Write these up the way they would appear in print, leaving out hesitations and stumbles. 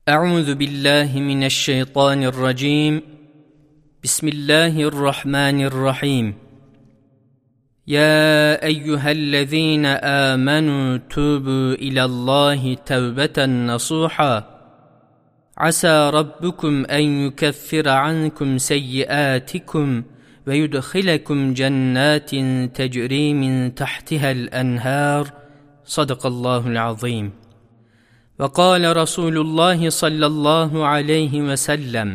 أعوذ بالله من الشيطان الرجيم بسم الله الرحمن الرحيم يا أيها الذين آمنوا توبوا إلى الله توبة نصوحا عسى ربكم أن يكفر عنكم سيئاتكم ويدخلكم جنات تجري من تحتها الأنهار صدق الله العظيم. وقال رسول الله صلى الله عليه وسلم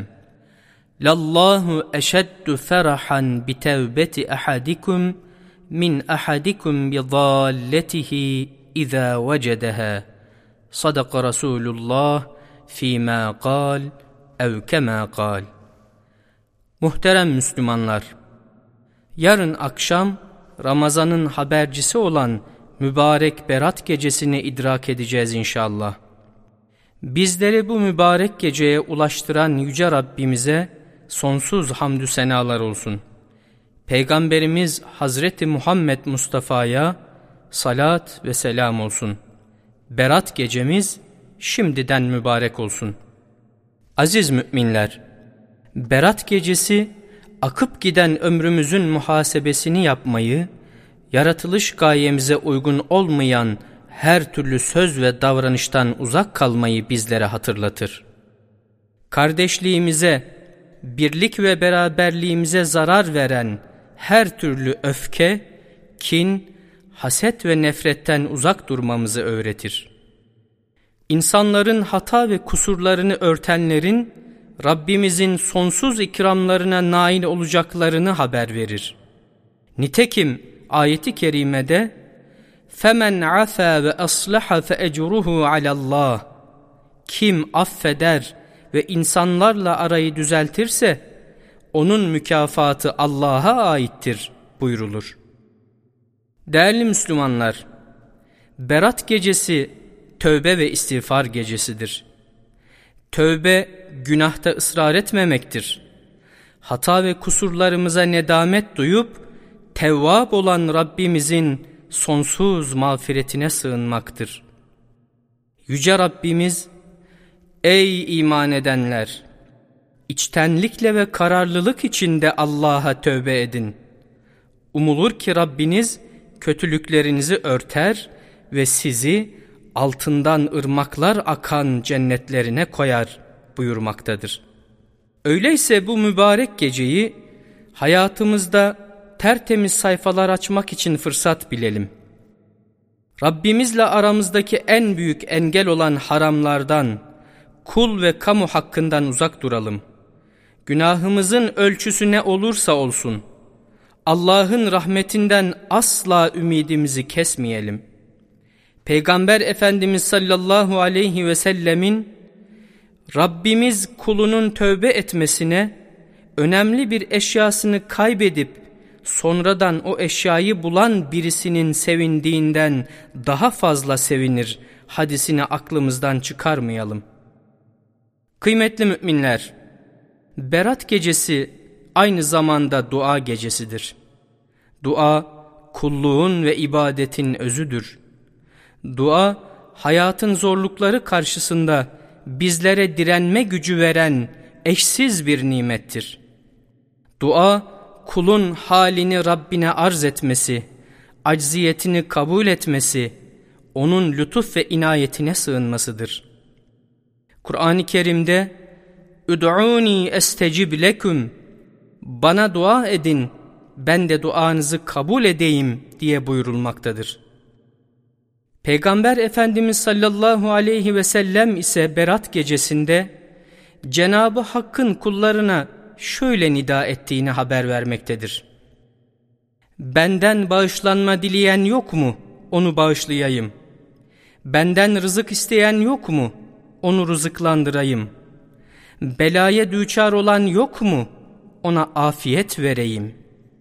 لله أشد فرحا بتوبة أحدكم من أحدكم بضالته إذا وجدها صدق رسول الله فيما قال أو كما قال. Muhterem Müslümanlar, yarın akşam Ramazan'ın habercisi olan mübarek Berat gecesini idrak edeceğiz inşallah. Bizleri bu mübarek geceye ulaştıran Yüce Rabbimize sonsuz hamdü senalar olsun. Peygamberimiz Hazreti Muhammed Mustafa'ya salat ve selam olsun. Berat gecemiz şimdiden mübarek olsun. Aziz müminler, Berat gecesi akıp giden ömrümüzün muhasebesini yapmayı, yaratılış gayemize uygun olmayan her türlü söz ve davranıştan uzak kalmayı bizlere hatırlatır. Kardeşliğimize, birlik ve beraberliğimize zarar veren her türlü öfke, kin, haset ve nefretten uzak durmamızı öğretir. İnsanların hata ve kusurlarını örtenlerin Rabbimizin sonsuz ikramlarına nail olacaklarını haber verir. Nitekim ayeti kerimede فَمَنْ عَفَى وَأَصْلَحَ فَاَجْرُهُ عَلَى اللّٰهِ Kim affeder ve insanlarla arayı düzeltirse onun mükafatı Allah'a aittir buyrulur. Değerli Müslümanlar, Berat gecesi tövbe ve istiğfar gecesidir. Tövbe günahta ısrar etmemektir. Hata ve kusurlarımıza nedamet duyup Tevvab olan Rabbimizin sonsuz mağfiretine sığınmaktır. Yüce Rabbimiz, ey iman edenler! İçtenlikle ve kararlılık içinde Allah'a tövbe edin. Umulur ki Rabbiniz kötülüklerinizi örter ve sizi altından ırmaklar akan cennetlerine koyar buyurmaktadır. Öyleyse bu mübarek geceyi hayatımızda tertemiz sayfalar açmak için fırsat bilelim. Rabbimizle aramızdaki en büyük engel olan haramlardan, kul ve kamu hakkından uzak duralım. Günahımızın ölçüsü ne olursa olsun, Allah'ın rahmetinden asla ümidimizi kesmeyelim. Peygamber Efendimiz sallallahu aleyhi ve sellemin Rabbimiz kulunun tövbe etmesine, önemli bir eşyasını kaybedip sonradan o eşyayı bulan birisinin sevindiğinden daha fazla sevinir hadisini aklımızdan çıkarmayalım. Kıymetli müminler, Berat gecesi aynı zamanda dua gecesidir. Dua, kulluğun ve ibadetin özüdür. Dua, hayatın zorlukları karşısında bizlere direnme gücü veren eşsiz bir nimettir. Dua, kulun halini Rabbine arz etmesi, acziyetini kabul etmesi, onun lütuf ve inayetine sığınmasıdır. Kur'an-ı Kerim'de "Ud'uni estecib leküm" bana dua edin, ben de duanızı kabul edeyim diye buyurulmaktadır. Peygamber Efendimiz sallallahu aleyhi ve sellem ise Berat gecesinde Cenab-ı Hakk'ın kullarına şöyle nida ettiğini haber vermektedir. Benden bağışlanma dileyen yok mu? Onu bağışlayayım. Benden rızık isteyen yok mu? Onu rızıklandırayım. Belaya düçar olan yok mu? Ona afiyet vereyim.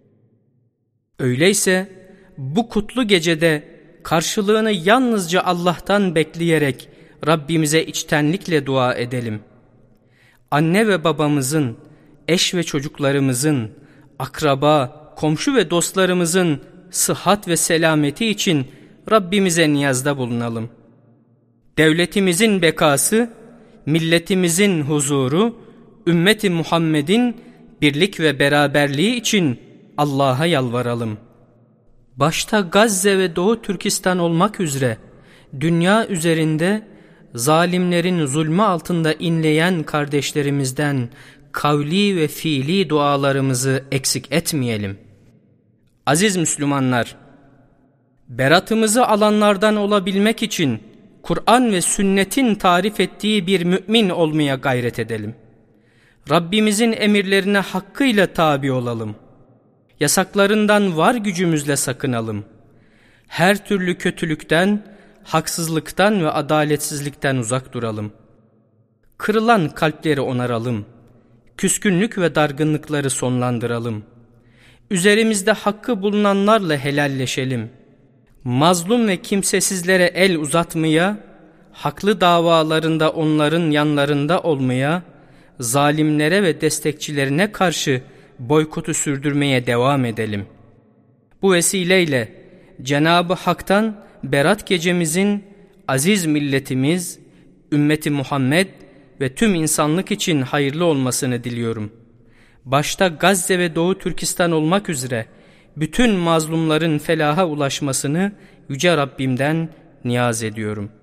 Öyleyse bu kutlu gecede karşılığını yalnızca Allah'tan bekleyerek Rabbimize içtenlikle dua edelim. Anne ve babamızın, eş ve çocuklarımızın, akraba, komşu ve dostlarımızın sıhhat ve selameti için Rabbimize niyazda bulunalım. Devletimizin bekası, milletimizin huzuru, ümmeti Muhammed'in birlik ve beraberliği için Allah'a yalvaralım. Başta Gazze ve Doğu Türkistan olmak üzere dünya üzerinde zalimlerin zulmü altında inleyen kardeşlerimizden kavli ve fiili dualarımızı eksik etmeyelim. Aziz Müslümanlar, beratımızı alanlardan olabilmek için Kur'an ve sünnetin tarif ettiği bir mümin olmaya gayret edelim. Rabbimizin emirlerine hakkıyla tabi olalım. Yasaklarından var gücümüzle sakınalım. Her türlü kötülükten, haksızlıktan ve adaletsizlikten uzak duralım. Kırılan kalpleri onaralım. Küskünlük ve dargınlıkları sonlandıralım. Üzerimizde hakkı bulunanlarla helalleşelim. Mazlum ve kimsesizlere el uzatmaya, haklı davalarında onların yanlarında olmaya, zalimlere ve destekçilerine karşı boykotu sürdürmeye devam edelim. Bu vesileyle Cenab-ı Hak'tan Berat gecemizin aziz milletimiz, ümmeti Muhammed ve tüm insanlık için hayırlı olmasını diliyorum. Başta Gazze ve Doğu Türkistan olmak üzere bütün mazlumların felaha ulaşmasını Yüce Rabbimden niyaz ediyorum.